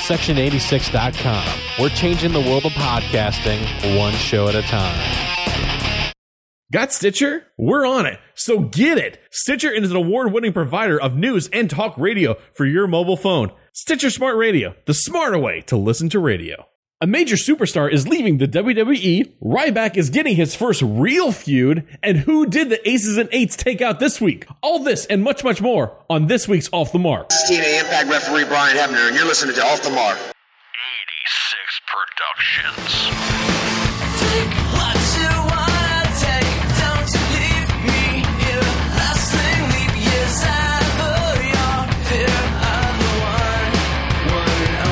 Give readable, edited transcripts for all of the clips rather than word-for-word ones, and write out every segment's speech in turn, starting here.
Section86.com. We're changing the world of podcasting one show at a time. Got Stitcher? We're on it, so get it! Stitcher is an award-winning provider of news and talk radio for your mobile phone. Stitcher Smart Radio, the smarter way to listen to radio. A major superstar is leaving the WWE, Ryback is getting his first real feud, and who did the Aces and Eights take out this week? All this and much, much more on this week's Off the Mark. This is TNA Impact referee Brian Hebner, and you're listening to Off the Mark. 86 Productions. Take what you wanna take, don't you leave me here. Hustling leap years out of your fear. I'm the one and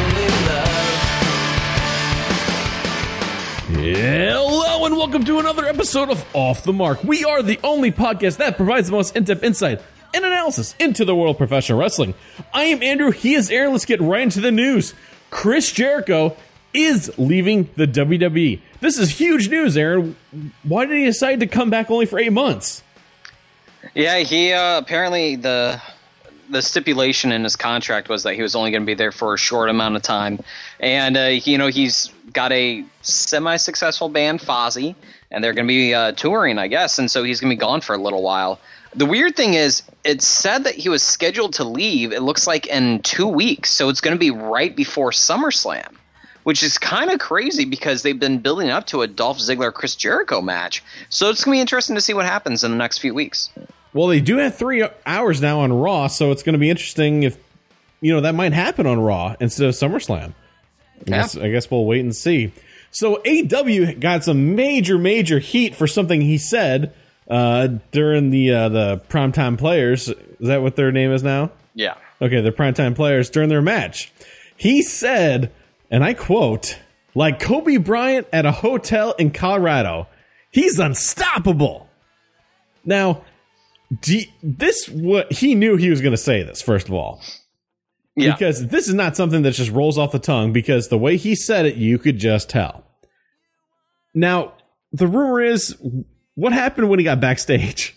only love. Hello and welcome to another episode of Off the Mark. We are the only podcast that provides the most in-depth insight and analysis into the world of professional wrestling. I am Andrew, he is Aaron. Let's get right into the news. Chris Jericho is leaving the WWE. This is huge news, Aaron. Why did he decide to come back only for 8 months? Yeah, he apparently the stipulation in his contract was that he was only going to be there for a short amount of time, and he's got a semi-successful band, Fozzy, and they're going to be touring, I guess, and so he's going to be gone for a little while. The weird thing is, it said that he was scheduled to leave, it looks like in 2 weeks, so it's going to be right before SummerSlam, which is kind of crazy because they've been building up to a Dolph Ziggler-Chris Jericho match. So it's going to be interesting to see what happens in the next few weeks. Well, they do have 3 hours now on Raw, so it's going to be interesting if, that might happen on Raw instead of SummerSlam. I guess we'll wait and see. So AEW got some major heat for something he said during the Primetime Players. Is that what their name is now? Yeah. Okay, the Primetime Players during their match. He said, and I quote, like Kobe Bryant at a hotel in Colorado, he's unstoppable. Now, he knew he was going to say this, first of all. Yeah. Because this is not something that just rolls off the tongue, because the way he said it, you could just tell. Now, the rumor is, what happened when he got backstage?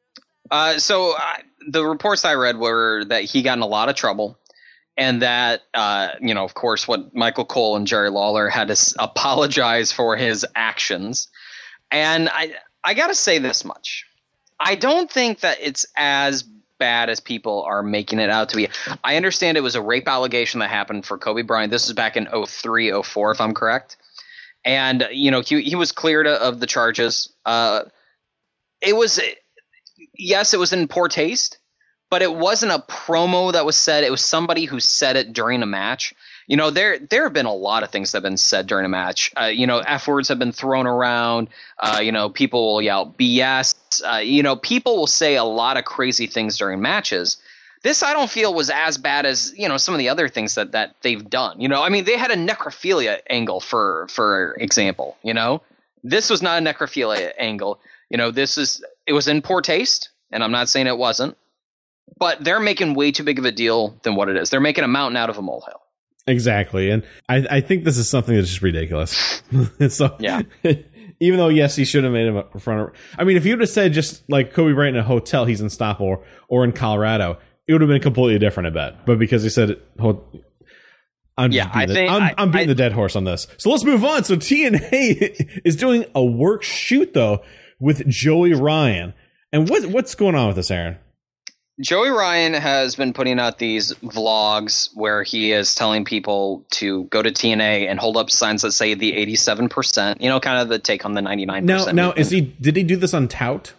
The reports I read were that he got in a lot of trouble, and that, of course, what Michael Cole and Jerry Lawler had to apologize for his actions. And I got to say this much. I don't think that it's as bad as people are making it out to be. I understand it was a rape allegation that happened for Kobe Bryant. This was back in 03, 04, if I'm correct. And, he was cleared of the charges. It was in poor taste, but it wasn't a promo that was said. It was somebody who said it during a match. There have been a lot of things that have been said during a match. F words have been thrown around. People will yell BS. People will say a lot of crazy things during matches. This I don't feel was as bad as, some of the other things that they've done. They had a necrophilia angle, for example. This was not a necrophilia angle. It was in poor taste, and I'm not saying it wasn't. But they're making way too big of a deal than what it is. They're making a mountain out of a molehill. Exactly, and I think this is something that's just ridiculous. So, yeah. Even though, yes, he should have made him in front of... if you would have said just like Kobe Bryant in a hotel, he's unstoppable, or in Colorado, it would have been completely different, I bet. But because he said it... I'm beating the dead horse on this. So let's move on. So TNA is doing a work shoot, though, with Joey Ryan. And what's going on with this, Aaron? Joey Ryan has been putting out these vlogs where he is telling people to go to TNA and hold up signs that say the 87%, kind of the take on the 99%. Now, did he do this on Tout?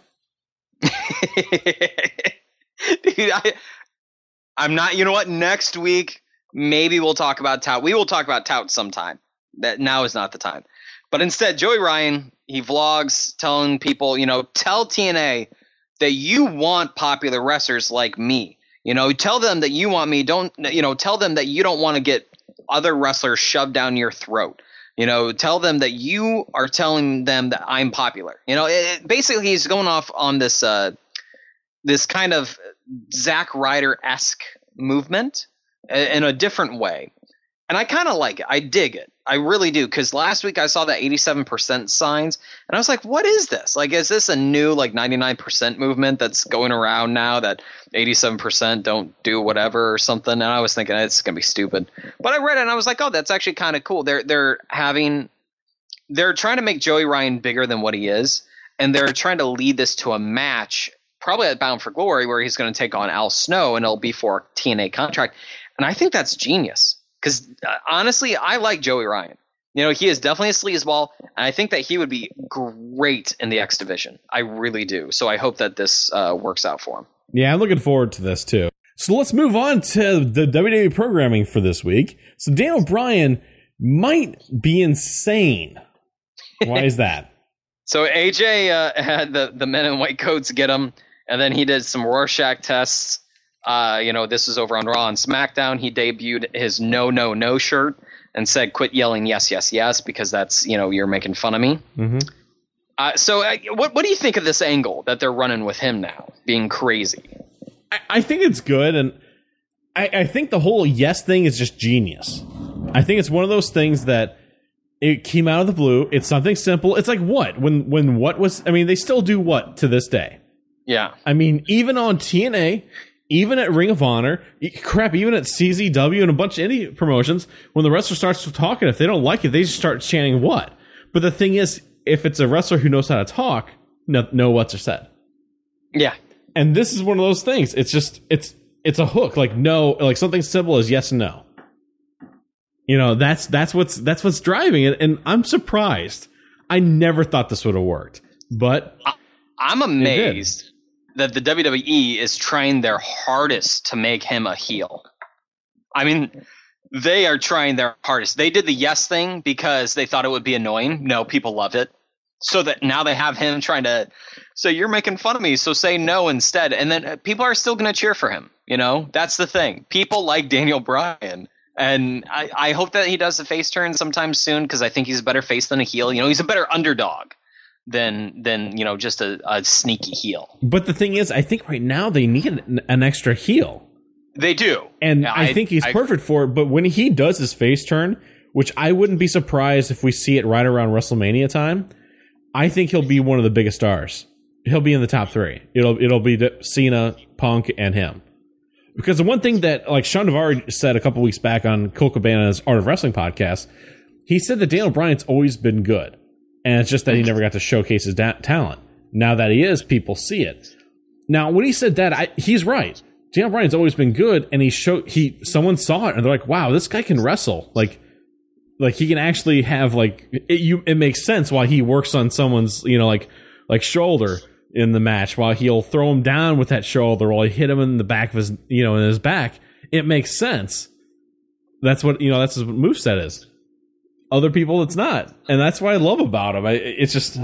Dude, I'm not, next week, maybe we'll talk about Tout. We will talk about Tout sometime. That now is not the time. But instead, Joey Ryan, he vlogs telling people, tell TNA that you want popular wrestlers like me. Tell them that you want me. Tell them that you don't want to get other wrestlers shoved down your throat. Tell them that you are telling them that I'm popular. Basically, he's going off on this this kind of Zack Ryder-esque movement in a different way. And I kind of like it. I dig it. I really do. Because last week I saw that 87% signs, and I was like, what is this? Like, is this a new, like, 99% movement that's going around now that 87% don't do whatever or something? And I was thinking, it's going to be stupid. But I read it, and I was like, oh, that's actually kind of cool. They're trying to make Joey Ryan bigger than what he is, and they're trying to lead this to a match, probably at Bound for Glory, where he's going to take on Al Snow, and it'll be for a TNA contract. And I think that's genius. Because honestly, I like Joey Ryan. You know, he is definitely a sleazeball, and I think that he would be great in the X division. I really do. So I hope that this works out for him. Yeah, I'm looking forward to this too. So let's move on to the WWE programming for this week. So Daniel Bryan might be insane. Why is that? So AJ had the men in white coats get him, and then he did some Rorschach tests. This is over on Raw and SmackDown. He debuted his no shirt and said, quit yelling yes, yes, yes, because that's, you're making fun of me. Mm-hmm. What do you think of this angle that they're running with him now, being crazy? I think it's good, and I think the whole yes thing is just genius. I think it's one of those things that it came out of the blue. It's something simple. It's like what? When what was... I mean, they still do what to this day? Yeah. I mean, even on TNA... Even at Ring of Honor, even at CZW and a bunch of indie promotions, when the wrestler starts talking, if they don't like it, they just start chanting what. But the thing is, if it's a wrestler who knows how to talk, no what's are said. Yeah. And this is one of those things. It's just, it's a hook. Like no, like something simple as yes and no. That's what's driving it. And I'm surprised. I never thought this would have worked. But I'm amazed that the WWE is trying their hardest to make him a heel. I mean, they are trying their hardest. They did the yes thing because they thought it would be annoying. No, people love it. So that now they have him trying to say, you're making fun of me, so say no instead. And then people are still going to cheer for him. That's the thing. People like Daniel Bryan. And I hope that he does a face turn sometime soon, because I think he's a better face than a heel. He's a better underdog than just a sneaky heel. But the thing is, I think right now they need an extra heel. They do. And I think he's perfect for it. But when he does his face turn, which I wouldn't be surprised if we see it right around WrestleMania time, I think he'll be one of the biggest stars. He'll be in the top 3. It'll be Cena, Punk, and him. Because the one thing that, like Sean Devar said a couple weeks back on Colt Cabana's Art of Wrestling podcast, he said that Daniel Bryan's always been good. And it's just that he never got to showcase his talent. Now that he is, people see it. Now, when he said that, he's right. Daniel Bryan's always been good, and someone saw it, and they're like, "Wow, this guy can wrestle. Like he can actually have it makes sense why he works on someone's like shoulder in the match, while he'll throw him down with that shoulder, while he hit him in the back of his in his back. It makes sense. That's what that's what moveset is." Other people, it's not. And that's what I love about him. It's just...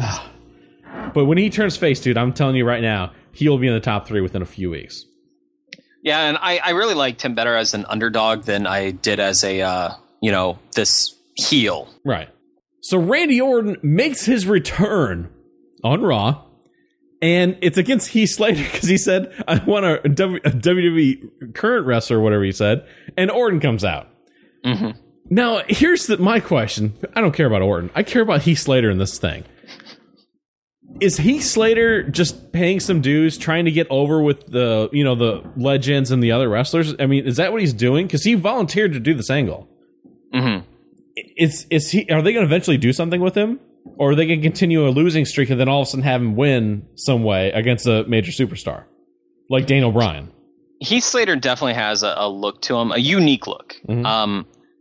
But when he turns face, dude, I'm telling you right now, he'll be in the top 3 within a few weeks. Yeah, and I really liked him better as an underdog than I did as a, this heel. Right. So Randy Orton makes his return on Raw, and it's against Heath Slater, because he said, I want a WWE current wrestler, whatever he said, and Orton comes out. Mm-hmm. Now, here's my question. I don't care about Orton. I care about Heath Slater in this thing. Is Heath Slater just paying some dues, trying to get over with the legends and the other wrestlers? I mean, is that what he's doing? Because he volunteered to do this angle. Mm-hmm. Are they going to eventually do something with him? Or are they going to continue a losing streak and then all of a sudden have him win some way against a major superstar? Like Daniel Bryan. Heath Slater definitely has a look to him, a unique look. Mm-hmm.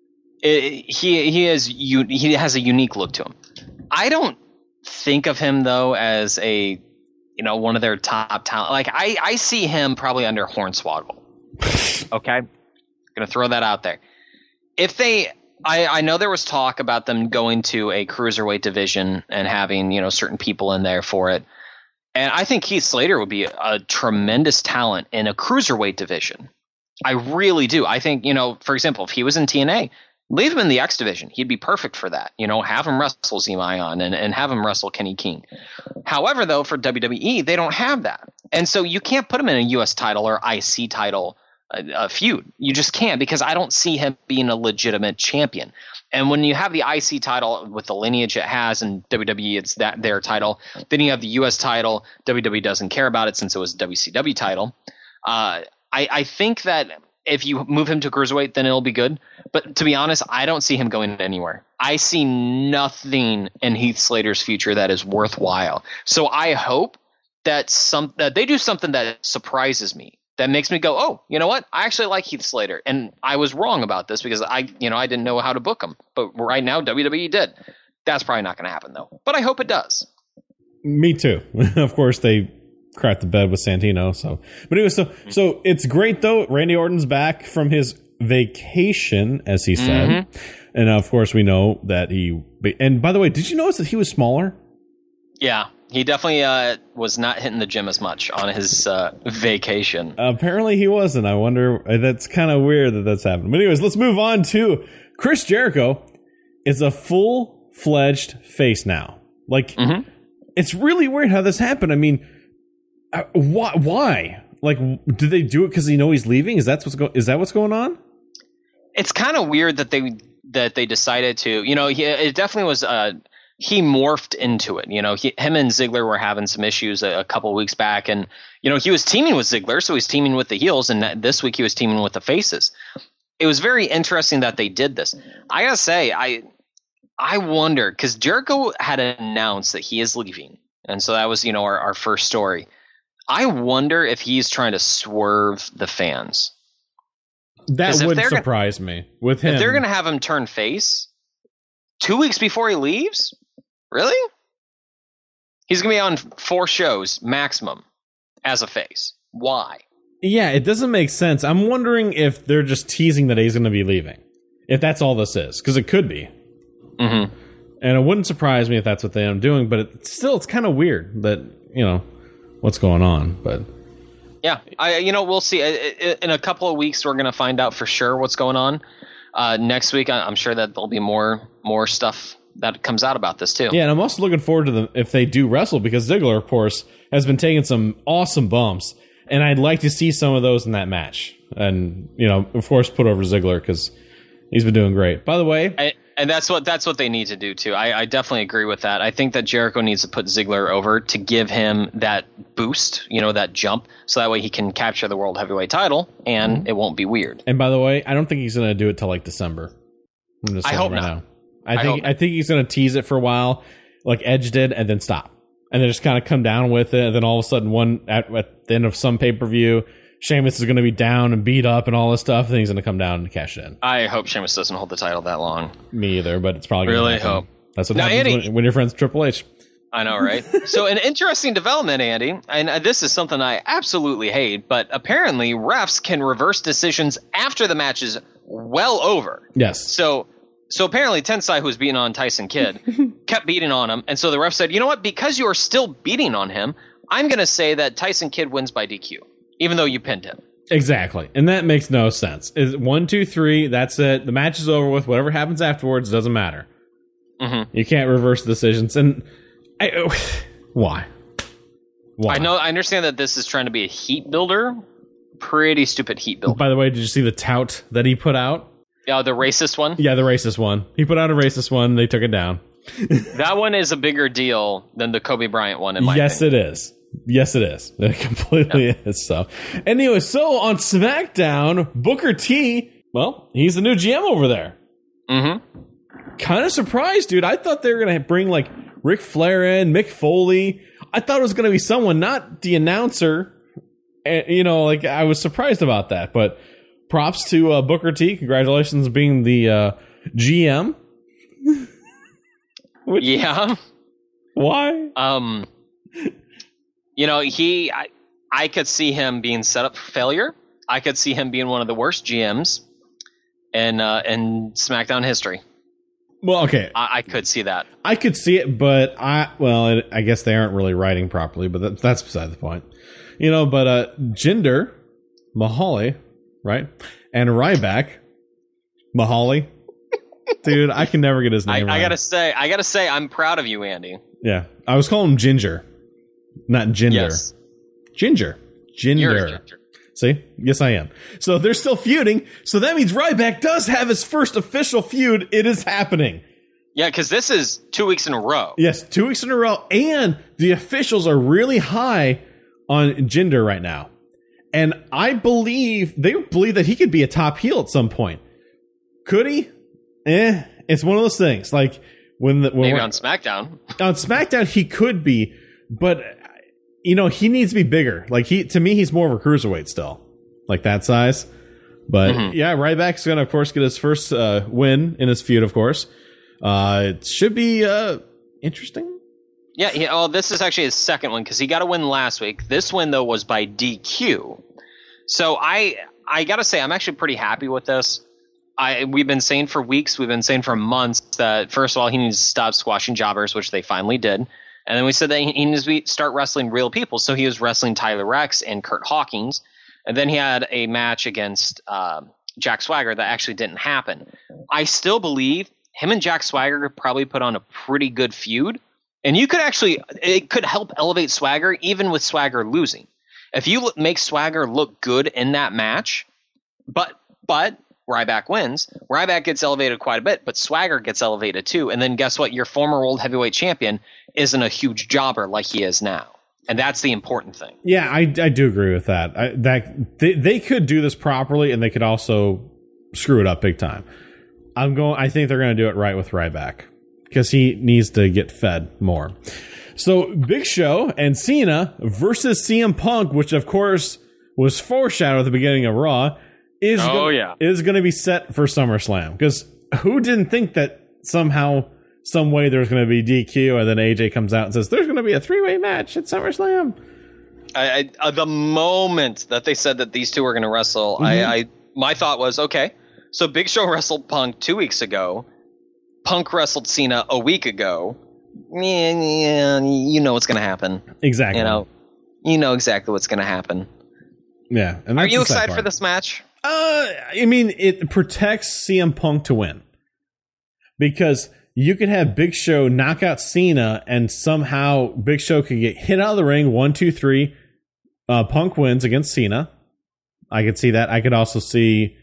He has a unique look to him. I don't think of him though as a one of their top talent. Like I see him probably under Hornswoggle. Okay, gonna throw that out there. If they, I know there was talk about them going to a cruiserweight division and having certain people in there for it, and I think Heath Slater would be a tremendous talent in a cruiserweight division. I really do. I think for example, if he was in TNA. Leave him in the X division. He'd be perfect for that. Have him wrestle Zion and have him wrestle Kenny King. However, though, for WWE, they don't have that. And so you can't put him in a U.S. title or IC title a feud. You just can't, because I don't see him being a legitimate champion. And when you have the IC title with the lineage it has, and WWE, it's their title, then you have the US title. WWE doesn't care about it since it was a WCW title. I think that if you move him to cruiserweight, then it'll be good. But to be honest, I don't see him going anywhere. I see nothing in Heath Slater's future that is worthwhile. So I hope that they do something that surprises me, that makes me go, oh, you know what? I actually like Heath Slater. And I was wrong about this because I didn't know how to book him. But right now, WWE did. That's probably not going to happen, though. But I hope it does. Me too. Of course, they crapped the bed with Santino. But anyway, so it's great, though. Randy Orton's back from his vacation, as he said. And of course, we know that and by the way, did you notice that he was smaller? Yeah. He definitely was not hitting the gym as much on his vacation. Apparently he wasn't. I wonder, that's kind of weird that that's happened. But anyways, let's move on to Chris Jericho is a full-fledged face now. Like, it's really weird how this happened. I mean, why? Like, did they do it because they know he's leaving? Is that what's going on? It's kind of weird that they decided to. It definitely was. He morphed into it. Him and Ziggler were having some issues a couple of weeks back, and he was teaming with Ziggler, so he's teaming with the heels, and this week he was teaming with the faces. It was very interesting that they did this. I gotta say, I wonder, because Jericho had announced that he is leaving, and so that was our first story. I wonder if he's trying to swerve the fans. That wouldn't surprise me with him. If they're going to have him turn face 2 weeks before he leaves, really? He's going to be on 4 shows maximum as a face. Why? Yeah, it doesn't make sense. I'm wondering if they're just teasing that he's going to be leaving. If that's all this is, because it could be. And it wouldn't surprise me if that's what they end up doing. But it's kind of weird that what's going on. But yeah, we'll see. In a couple of weeks, we're going to find out for sure what's going on. Next week, I'm sure that there'll be more stuff that comes out about this too. Yeah, and I'm also looking forward to if they do wrestle, because Ziggler, of course, has been taking some awesome bumps, and I'd like to see some of those in that match. And of course, put over Ziggler because he's been doing great. By the way. And that's what they need to do too. I definitely agree with that. I think that Jericho needs to put Ziggler over to give him that boost, that jump, so that way he can capture the World Heavyweight title and it won't be weird. And by the way, I don't think he's going to do it till like December. I hope not. Now. I think he's going to tease it for a while, like Edge did, and then stop, and then just kind of come down with it. And then all of a sudden, at the end of some pay-per-view, Sheamus is going to be down and beat up and all this stuff, and he's going to come down and cash it in. I hope Sheamus doesn't hold the title that long. Me either, but it's probably going to happen. Hope. That's what happens when your friend's Triple H. I know, right? So an interesting development, Andy, and this is something I absolutely hate, but apparently refs can reverse decisions after the match is well over. Yes. So apparently Tensai, who was beating on Tyson Kidd, kept beating on him, and so the ref said, you know what, because you are still beating on him, I'm going to say that Tyson Kidd wins by DQ. Even though you pinned him. Exactly. And that makes no sense. Is 1, 2, 3, that's it. The match is over with. Whatever happens afterwards doesn't matter. You can't reverse decisions. And why? I understand that this is trying to be a heat builder. Pretty stupid heat builder. By the way, did you see the tout that he put out? Yeah, the racist one? Yeah, the racist one. He put out a racist one. They took it down. That one is a bigger deal than the Kobe Bryant one, in my opinion. Yes, it is. Yes, it is. It completely is. So, anyway, so on SmackDown, Booker T, well, he's the new GM over there. Kind of surprised, dude. I thought they were going to bring like Ric Flair in, Mick Foley. I thought it was going to be someone, not the announcer. And, I was surprised about that. But props to Booker T. Congratulations on being the GM. Yeah. Why? I could see him being set up for failure. I could see him being one of the worst GMs in SmackDown history. Well, okay. I could see that. I could see it, but I guess they aren't really writing properly, but that's beside the point. But Jinder Mahal, right? And Ryback Mahal. Dude, I can never get his name right. I gotta say, I'm proud of you, Andy. Yeah. I was calling him Ginger. Not Jinder. Yes. Ginger. You're a ginger. See? Yes, I am. So they're still feuding. So that means Ryback does have his first official feud. It is happening. Yeah, because this is 2 weeks in a row. Yes, 2 weeks in a row. And the officials are really high on Jinder right now. And they believe that he could be a top heel at some point. Could he? It's one of those things. Like Maybe on SmackDown. On SmackDown, he could be, but he needs to be bigger. Like to me, he's more of a cruiserweight still, like that size. But yeah, Ryback's gonna, of course, get his first win in his feud. Of course, it should be interesting. Yeah. This is actually his second one because he got a win last week. This win though was by DQ. So I gotta say, I'm actually pretty happy with this. We've been saying for weeks, we've been saying for months that first of all he needs to stop squashing jobbers, which they finally did, and then we said that he needs to start wrestling real people. So he was wrestling Tyler Rex and Kurt Hawkins, and then he had a match against Jack Swagger that actually didn't happen. I still believe him and Jack Swagger could probably put on a pretty good feud, and it could help elevate Swagger even with Swagger losing. If you make Swagger look good in that match, but Ryback wins, Ryback gets elevated quite a bit, but Swagger gets elevated too. And then guess what? Your former world heavyweight champion isn't a huge jobber like he is now. And that's the important thing. Yeah, I do agree with that. They could do this properly, and they could also screw it up big time. I think they're going to do it right with Ryback because he needs to get fed more. So Big Show and Cena versus CM Punk, which of course was foreshadowed at the beginning of Raw, is going to be set for SummerSlam. Because who didn't think that somehow, some way there's going to be DQ, and then AJ comes out and says there's going to be a 3-way match at SummerSlam. The moment that they said that these two were going to wrestle, my thought was, okay, so Big Show wrestled Punk 2 weeks ago. Punk wrestled Cena a week ago. Yeah, you know what's going to happen. Exactly. You know exactly what's going to happen. Yeah. And are you excited for this match? It protects CM Punk to win. Because you could have Big Show knock out Cena, and somehow Big Show could get hit out of the ring. 1, 2, 3. Punk wins against Cena. I could see that. I could also see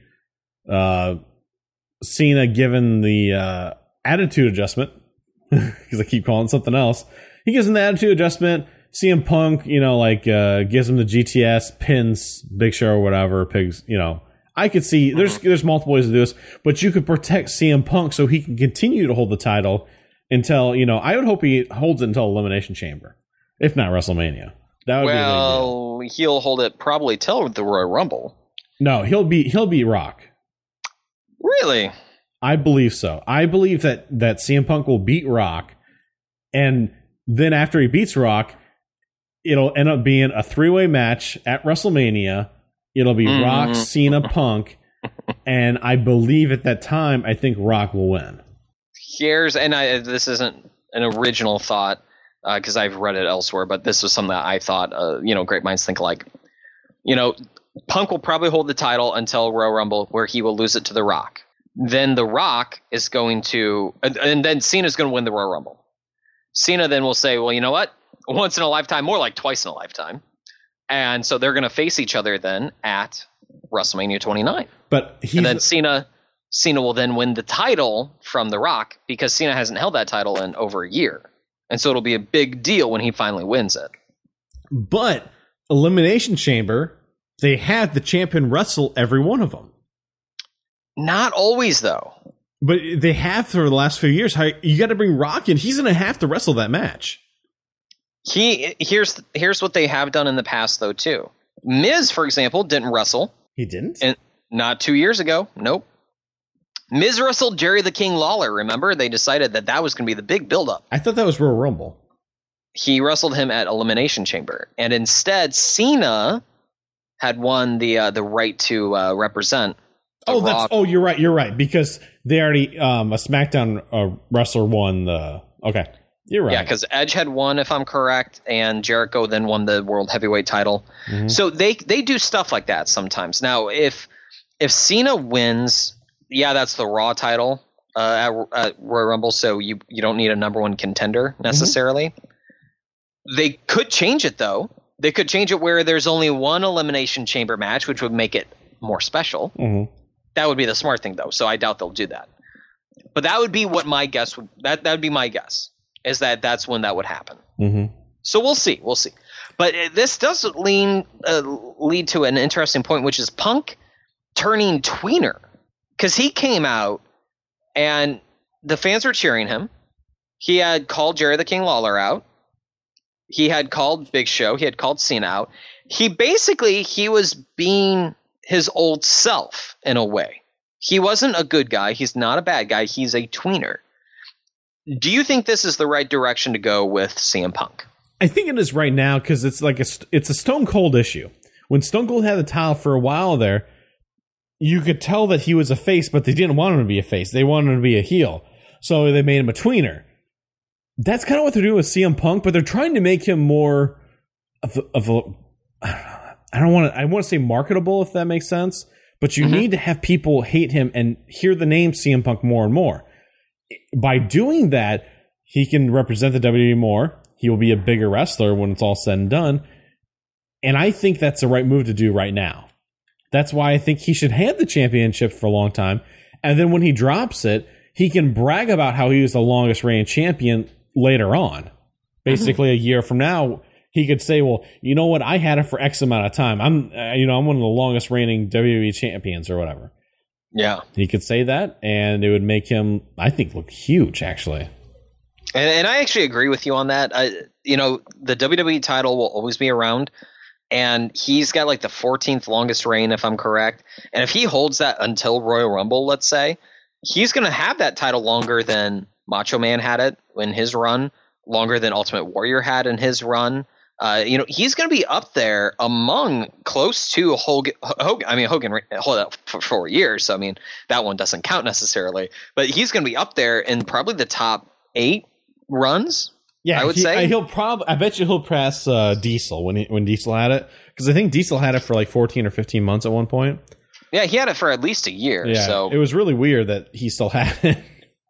Cena given the attitude adjustment, because I keep calling it something else. He gives him the attitude adjustment. CM Punk, gives him the GTS, pins Big Show or whatever. I could see there's multiple ways to do this, but you could protect CM Punk so he can continue to hold the title until, I would hope he holds it until Elimination Chamber, if not WrestleMania. That would be a big deal. He'll hold it probably till the Royal Rumble. No, he'll beat Rock. Really? I believe so. I believe that CM Punk will beat Rock, and then after he beats Rock, it'll end up being a 3-way match at WrestleMania. It'll be Rock, Cena, Punk, and I believe at that time, I think Rock will win. This isn't an original thought because I've read it elsewhere, but this was something that I thought, great minds think alike. Punk will probably hold the title until Royal Rumble, where he will lose it to The Rock. Then The Rock is going to, and then Cena's going to win the Royal Rumble. Cena then will say, well, you know what? Once in a lifetime, more like twice in a lifetime. And so they're going to face each other then at WrestleMania 29. And then Cena will then win the title from The Rock because Cena hasn't held that title in over a year. And so it'll be a big deal when he finally wins it. But Elimination Chamber, they have the champion wrestle every one of them. Not always, though. But they have for the last few years. You got to bring Rock in. He's going to have to wrestle that match. Here's what they have done in the past, though, too. Miz, for example, didn't wrestle. He didn't? And not 2 years ago. Nope. Miz wrestled Jerry the King Lawler, remember? They decided that was going to be the big build-up. I thought that was Royal Rumble. He wrestled him at Elimination Chamber. And instead, Cena had won the right to represent. You're right. Because they already, a SmackDown wrestler won the... Okay. You're right. Yeah, because Edge had won, if I'm correct, and Jericho then won the World Heavyweight title. Mm-hmm. So they do stuff like that sometimes. Now, if Cena wins, that's the Raw title at Royal Rumble, so you don't need a number one contender necessarily. Mm-hmm. They could change it, though, They could change it where there's only one Elimination Chamber match, which would make it more special. Mm-hmm. That would be the smart thing, though, so I doubt they'll do that. But that would be what my guess would. That would be my guess, is that that's when that would happen. Mm-hmm. So we'll see. But this does lead to an interesting point, which is Punk turning tweener, because he came out and the fans were cheering him. He had called Jerry the King Lawler out. He had called Big Show. He had called Cena out. He was being his old self in a way. He wasn't a good guy. He's not a bad guy. He's a tweener. Do you think this is the right direction to go with CM Punk? I think it is right now because it's like it's a Stone Cold issue. When Stone Cold had the title for a while there, you could tell that he was a face, but they didn't want him to be a face. They wanted him to be a heel. So they made him a tweener. That's kind of what they're doing with CM Punk, but they're trying to make him more of a I want to say marketable, if that makes sense. But you need to have people hate him and hear the name CM Punk more and more. By doing that, he can represent the WWE more. He will be a bigger wrestler when it's all said and done. And I think that's the right move to do right now. That's why I think he should have the championship for a long time. And then when he drops it, he can brag about how he was the longest reigning champion later on. Basically, a year from now, he could say, well, you know what? I had it for X amount of time. I'm one of the longest reigning WWE champions or whatever. Yeah. He could say that, and it would make him, I think, look huge, actually. And I actually agree with you on that. The WWE title will always be around, and he's got like the 14th longest reign, if I'm correct. And if he holds that until Royal Rumble, let's say, he's going to have that title longer than Macho Man had it in his run, longer than Ultimate Warrior had in his run. He's going to be up there among close to Hogan. Hogan held that for 4 years, so I mean that one doesn't count necessarily. But he's going to be up there in probably the top 8 runs. Yeah, I would say I bet you he'll pass Diesel when Diesel had it, because I think Diesel had it for like 14 or 15 months at one point. Yeah, he had it for at least a year. Yeah, so it was really weird that he still had it.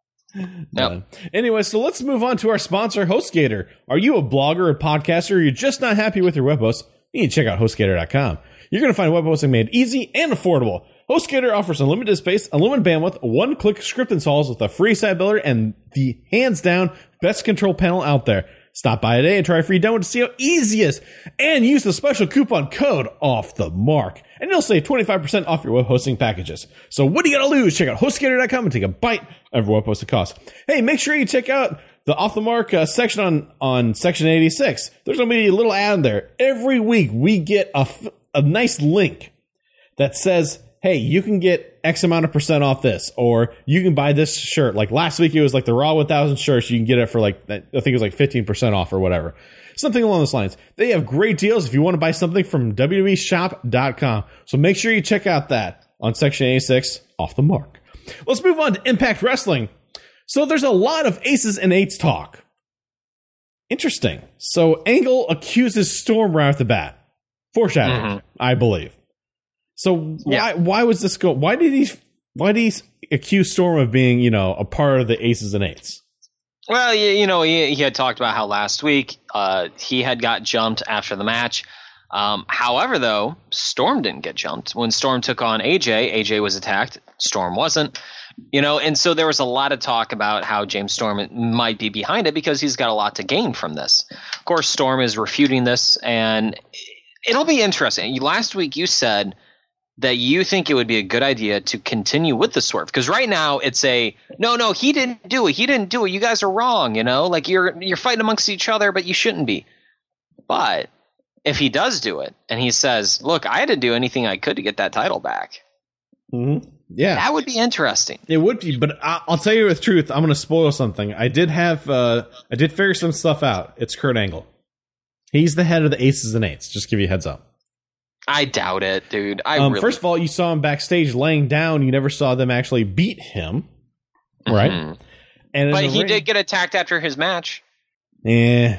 No. Anyway, so let's move on to our sponsor, HostGator. Are you a blogger or podcaster, or you're just not happy with your web host? You need to check out HostGator.com. You're going to find web hosting made easy and affordable. HostGator offers unlimited space, unlimited bandwidth, one-click script installs with a free site builder, and the hands-down best control panel out there. Stop by today and try a free demo to see how easy it is. And use the special coupon code OFFTHEMARK, and you'll save 25% off your web hosting packages. So what do you got to lose? Check out HostGator.com and take a bite of web hosting costs. Hey, make sure you check out the Off the Mark section on Section 86. There's going to be a little ad there. Every week we get a nice link that says, hey, you can get X amount of % off this, or you can buy this shirt. Like last week, it was like the Raw 1000 shirts. You can get it for like, I think it was like 15% off or whatever. Something along those lines. They have great deals if you want to buy something from WWEshop.com. So make sure you check out that on Section 86, Off the Mark. Let's move on to Impact Wrestling. So there's a lot of aces and eights talk. Interesting. So Angle accuses Storm right off the bat. Foreshadowing, I believe. So why was this go? Why did he accuse Storm of being, a part of the aces and eights? Well, he had talked about how last week he had got jumped after the match. However, though, Storm didn't get jumped. When Storm took on AJ was attacked. Storm wasn't. And so there was a lot of talk about how James Storm might be behind it because he's got a lot to gain from this. Of course, Storm is refuting this, and it'll be interesting. Last week you said that you think it would be a good idea to continue with the swerve, because right now it's no, he didn't do it. He didn't do it. You guys are wrong. Like you're fighting amongst each other, but you shouldn't be. But if he does do it and he says, look, I didn't do anything I could to get that title back. Mm-hmm. Yeah, that would be interesting. It would be, but I'll tell you the truth. I'm going to spoil something. I did figure some stuff out. It's Kurt Angle. He's the head of the aces and eights. Just give you a heads up. I doubt it, dude. First of all, you saw him backstage laying down. You never saw them actually beat him, right? Mm-hmm. But he did get attacked after his match. Yeah,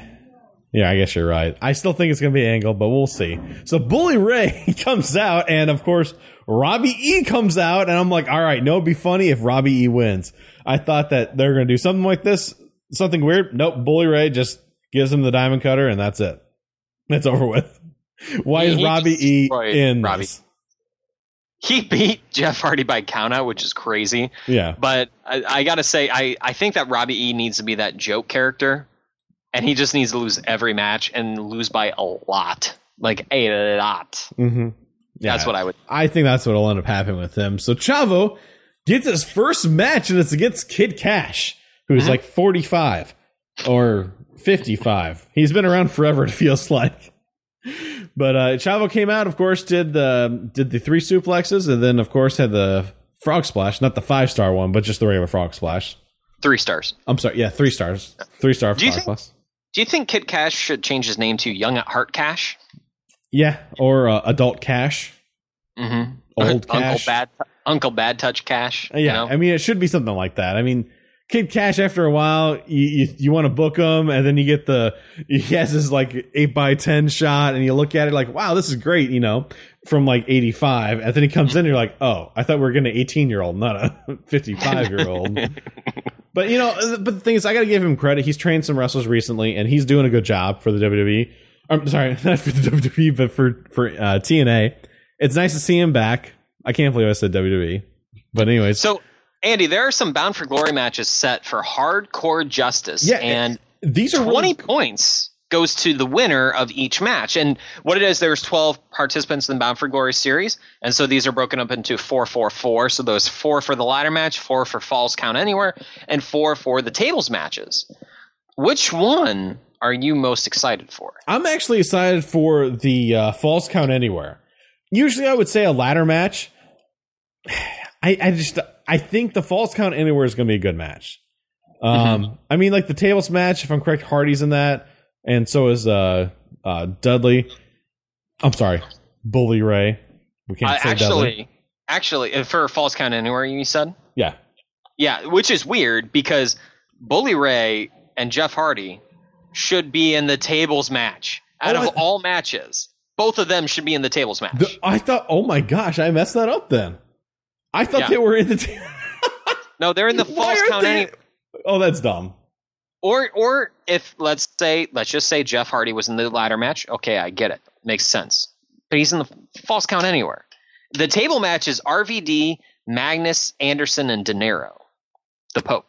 I guess you're right. I still think it's going to be Angle, but we'll see. So Bully Ray comes out, and of course, Robbie E comes out, and I'm like, all right, no, it'd be funny if Robbie E wins. I thought that they're going to do something like this, something weird. Nope, Bully Ray just gives him the diamond cutter, and that's it. It's over with. Why is He Robbie E destroyed in Robbie. this? He beat Jeff Hardy by countout, which is crazy. Yeah. But I got to say, I think that Robbie E needs to be that joke character, and he just needs to lose every match and lose by a lot. Like a lot. Mm-hmm. Yeah, That's what I would. I think that's what will end up happening with him. So Chavo gets his first match, and it's against Kid Cash, who's like 45 or 55. He's been around forever, it feels like. But Chavo came out, of course, did the 3 suplexes, and then, of course, had the frog splash. Not the 5-star one, but just the regular frog splash. 3 stars. I'm sorry, yeah, 3 stars. 3-star Do you frog think- splash. Do you think Kid Cash should change his name to Young at Heart Cash? Yeah, or Adult Cash. Mm-hmm. Old Cash. Uncle Bad Touch Cash. Yeah, You know? I mean, it should be something like that. I mean, Kid Cash, after a while, you want to book him, and then you get he has this like 8x10 shot, and you look at it like, wow, this is great, from like 85. And then he comes in, and you're like, oh, I thought we were getting an 18-year-old, not a 55-year-old. But, but the thing is, I got to give him credit. He's trained some wrestlers recently, and he's doing a good job for the WWE. I'm sorry, not for the WWE, but for TNA. It's nice to see him back. I can't believe I said WWE. But anyways. So, Andy, there are some Bound for Glory matches set for Hardcore Justice. Yeah, and these are 20 really points goes to the winner of each match. And what it is, there's 12 participants in the Bound for Glory series. And so these are broken up into 4-4-4. So those 4 for the ladder match, 4 for Falls Count Anywhere, and 4 for the tables matches. Which one are you most excited for? I'm actually excited for the Falls Count Anywhere. Usually I would say a ladder match. I think the Falls Count Anywhere is going to be a good match. I mean, like the tables match, if I'm correct, Hardy's in that. And so is Dudley. I'm sorry, Bully Ray. We can't say Dudley. Actually, for Falls Count Anywhere, you said? Yeah. Yeah, which is weird because Bully Ray and Jeff Hardy should be in the tables match. Out of all matches, both of them should be in the tables match. I thought, oh my gosh, I messed that up then. I thought they were in the No, they're in the Falls Count Anywhere. Oh, that's dumb. Or if let's just say Jeff Hardy was in the ladder match, okay, I get it. Makes sense. But he's in the Falls Count Anywhere. The table match is RVD, Magnus, Anderson, and De Niro. The Pope.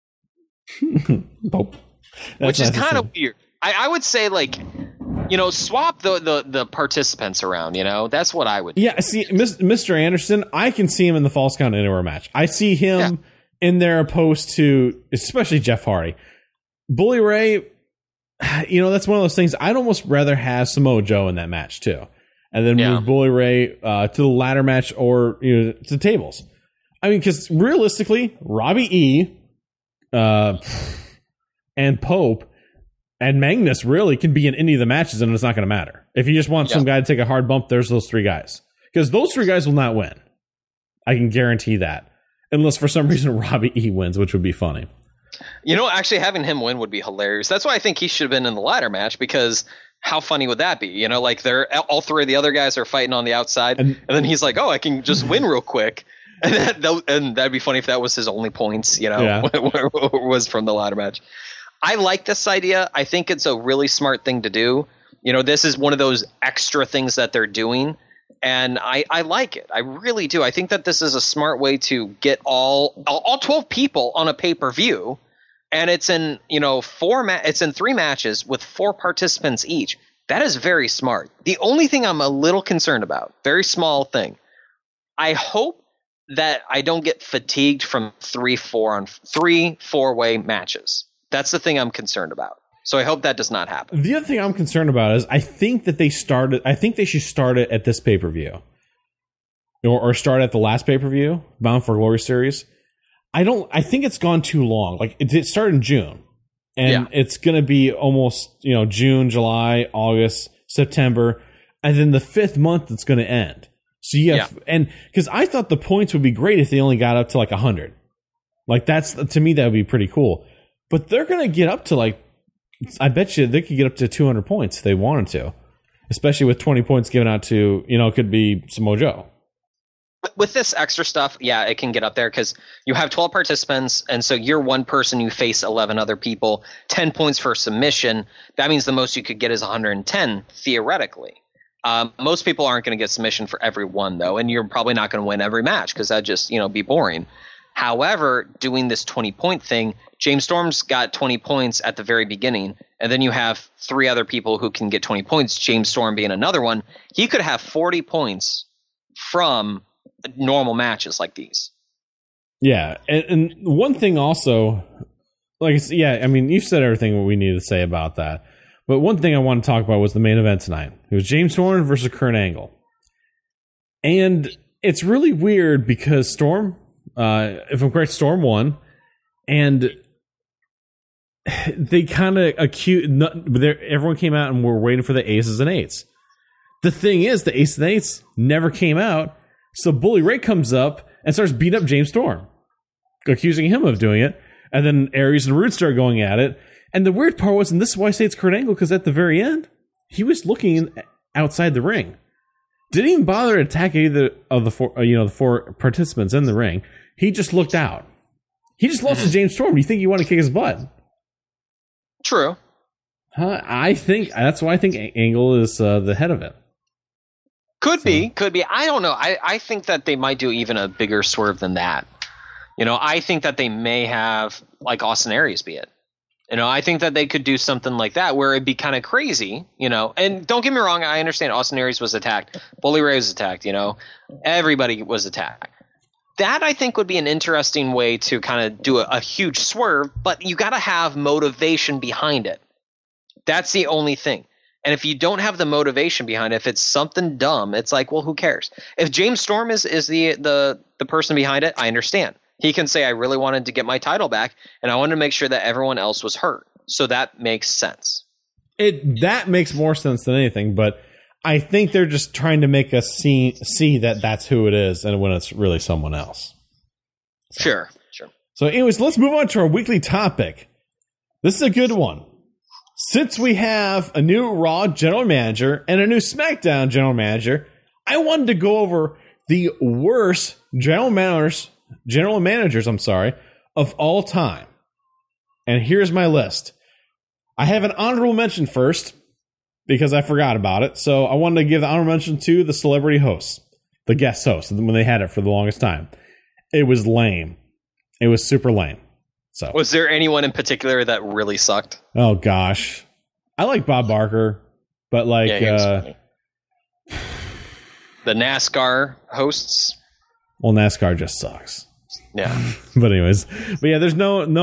Pope. Which is kind of weird. I would say swap the participants around, That's what I would do. Yeah, see, Mr. Anderson, I can see him in the Falls Count Anywhere match. I see him in there opposed to, especially Jeff Hardy. Bully Ray, that's one of those things. I'd almost rather have Samoa Joe in that match, too. And then move Bully Ray to the ladder match or to tables. I mean, because realistically, Robbie E. And Pope and Magnus really can be in any of the matches, and it's not going to matter. If you just want some guy to take a hard bump, there's those 3 guys. Because those 3 guys will not win. I can guarantee that. Unless for some reason Robbie E wins, which would be funny. Actually having him win would be hilarious. That's why I think he should have been in the ladder match, because how funny would that be? They're all 3 of the other guys are fighting on the outside, and then he's like, oh, I can just win real quick. And that'd be funny if that was his only points, was from the ladder match. I like this idea. I think it's a really smart thing to do. This is one of those extra things that they're doing, and I like it. I really do. I think that this is a smart way to get all 12 people on a pay-per-view, and it's in it's in 3 matches with 4 participants each. That is very smart. The only thing I'm a little concerned about, very small thing, I hope that I don't get fatigued from 3 4-way matches. That's the thing I'm concerned about. So I hope that does not happen. The other thing I'm concerned about is I think they should start it at this pay-per-view. Or start at the last pay-per-view, Bound for Glory series. I think it's gone too long. Like it started in June. And it's going to be almost, June, July, August, September, and then the 5th month it's going to end. So and because I thought the points would be great if they only got up to like 100. Like to me that would be pretty cool. But they're going to get up to I bet you they could get up to 200 points if they wanted to, especially with 20 points given out to it could be Samoa Joe. With this extra stuff, it can get up there because you have 12 participants, and so you're one person, you face 11 other people, 10 points for submission. That means the most you could get is 110 theoretically. Most people aren't going to get submission for every one, though, and you're probably not going to win every match because that'd just be boring. However, doing this 20-point thing, James Storm's got 20 points at the very beginning, and then you have 3 other people who can get 20 points, James Storm being another one. He could have 40 points from normal matches like these. Yeah, and one thing also, you've said everything we need to say about that. But one thing I want to talk about was the main event tonight. It was James Storm versus Kurt Angle. And it's really weird because Storm, if I'm correct, Storm won. And they kind of everyone came out and were waiting for the aces and eights. The thing is, the aces and eights never came out. So Bully Ray comes up and starts beating up James Storm, accusing him of doing it. And then Aries and Rude start going at it. And the weird part was, and this is why I say it's Kurt Angle, because at the very end, he was looking outside the ring. Didn't even bother to attack either of the four participants in the ring. He just looked out. He just lost to James Storm. You think you want to kick his butt? True. I think that's why I think Angle is the head of it. Could be. I don't know. I think that they might do even a bigger swerve than that. I think that they may have like Austin Aries be it. I think that they could do something like that where it'd be kind of crazy, and don't get me wrong. I understand Austin Aries was attacked. Bully Ray was attacked, everybody was attacked. That I think would be an interesting way to kind of do a huge swerve, but you got to have motivation behind it. That's the only thing. And if you don't have the motivation behind it, if it's something dumb, it's like, well, who cares? If James Storm is the person behind it, I understand. He can say, I really wanted to get my title back, and I wanted to make sure that everyone else was hurt. So that makes sense. That makes more sense than anything, but I think they're just trying to make us see that that's who it is, and when it's really someone else. Sure. So anyways, let's move on to our weekly topic. This is a good one. Since we have a new Raw general manager and a new SmackDown general manager, I wanted to go over the worst general managers of all time. And here's my list. I have an honorable mention first because I forgot about it. So I wanted to give the honorable mention to the celebrity hosts, the guest hosts, when they had it for the longest time. It was lame. It was super lame. So was there anyone in particular that really sucked? Oh gosh. I like Bob Barker, but the NASCAR hosts. Well, NASCAR just sucks. Yeah. But yeah, there's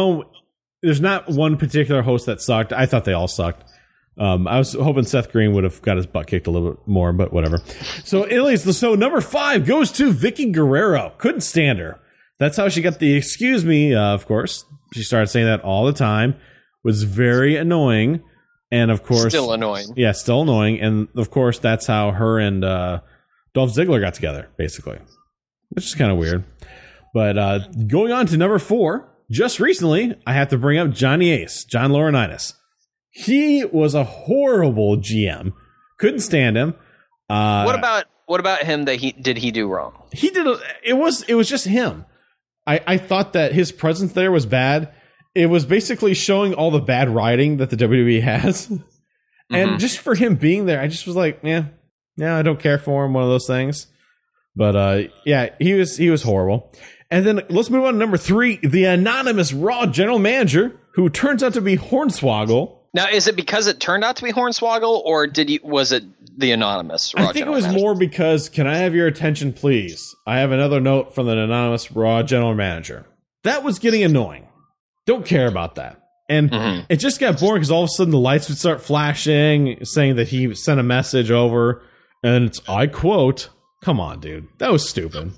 not one particular host that sucked. I thought they all sucked. I was hoping Seth Green would have got his butt kicked a little bit more, but whatever. So anyways, so number 5 goes to Vicky Guerrero. Couldn't stand her. That's how she got the excuse me, of course. She started saying that all the time. Was very annoying. And of course, still annoying. Yeah, still annoying. And of course, that's how her and Dolph Ziggler got together, basically. Which is kind of weird. But going on to number 4, just recently, I have to bring up Johnny Ace, John Laurinaitis. He was a horrible GM. Couldn't stand him. What about him that he do wrong? He did. It was just him. I thought that his presence there was bad. It was basically showing all the bad writing that the WWE has. And just for him being there, I just was like, yeah, I don't care for him. One of those things. But yeah, he was horrible. And then let's move on to number 3, the anonymous Raw general manager, who turns out to be Hornswoggle. Now, is it because it turned out to be Hornswoggle, or was it the anonymous Raw I think it was more because, can I have your attention, please? I have another note from the anonymous Raw general manager. That was getting annoying. Don't care about that. And it just got boring because all of a sudden the lights would start flashing, saying that he sent a message over, and it's, I quote, come on, dude. That was stupid.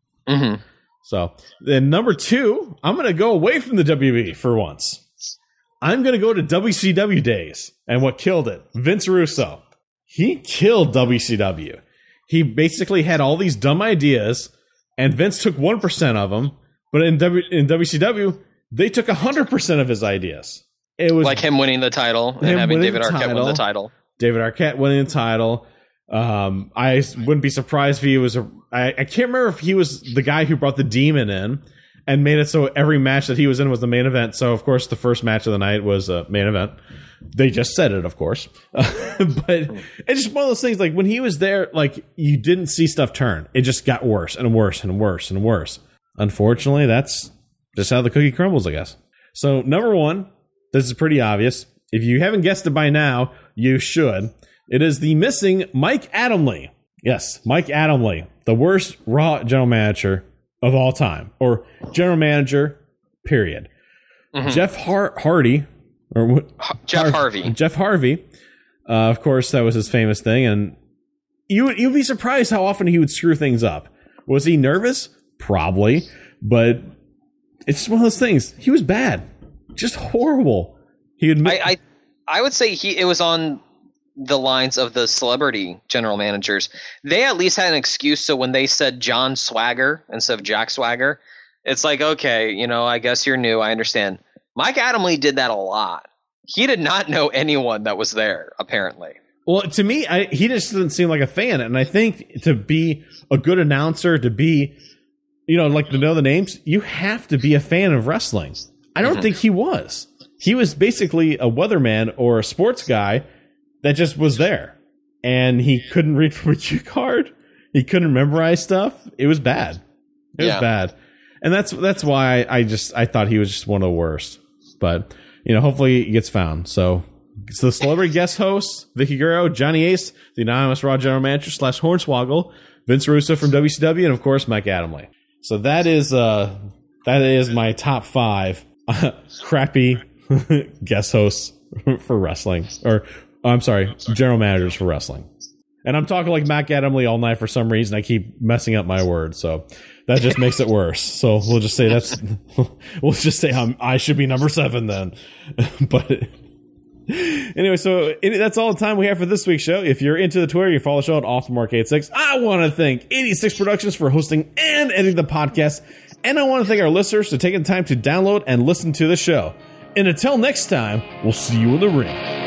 So, then number 2, I'm going to go away from the WWE for once. I'm going to go to WCW days and what killed it. Vince Russo. He killed WCW. He basically had all these dumb ideas, and Vince took 1% of them, but in WCW, they took 100% of his ideas. It was like him winning the title and having David Arquette win the title. David Arquette winning the title. I wouldn't be surprised if he was I can't remember if he was the guy who brought the Demon in, and made it so every match that he was in was the main event. So, of course, the first match of the night was a main event. They just said it, of course. But it's just one of those things, like, when he was there, like, you didn't see stuff turn. It just got worse and worse and worse and worse. Unfortunately, that's just how the cookie crumbles, I guess. So, number one, this is pretty obvious. If you haven't guessed it by now, you should. It is the missing Mike Adamle. Yes, Mike Adamle, the worst Raw general manager of all time, or general manager, period. Mm-hmm. Jeff Hardy, or what? Jeff Harvey. Jeff Harvey, of course, that was his famous thing, and you'd be surprised how often he would screw things up. Was he nervous? Probably, but it's just one of those things. He was bad, just horrible. He would. I would say it was on the lines of the celebrity general managers. They at least had an excuse. So when they said John Swagger instead of Jack Swagger, it's like, okay, you know, I guess you're new. I understand. Mike Adamle did that a lot. He did not know anyone that was there, apparently. Well, to me, he just didn't seem like a fan. And I think to be a good announcer, to be, you know, like to know the names, you have to be a fan of wrestling. I don't think he was. He was basically a weatherman or a sports guy that just was there, and he couldn't read from a cue card. He couldn't memorize stuff. It was bad. It was bad, and that's why I thought he was just one of the worst. But you know, hopefully he gets found. So it's the celebrity guest hosts: Vicky Guerrero, Johnny Ace, the anonymous Raw general manager / Hornswoggle, Vince Russo from WCW, and of course Mike Adamle. So that is my top 5 crappy guest hosts for wrestling, or I'm sorry, general managers for wrestling. And I'm talking like Mike Adamle all night for some reason. I keep messing up my words, so that just makes it worse. So we'll just say I should be number 7 then. But anyway, so that's all the time we have for this week's show. If you're into the Twitter, you follow the show at OffTheMark86. I want to thank 86 Productions for hosting and editing the podcast. And I want to thank our listeners for taking the time to download and listen to the show. And until next time, we'll see you in the ring.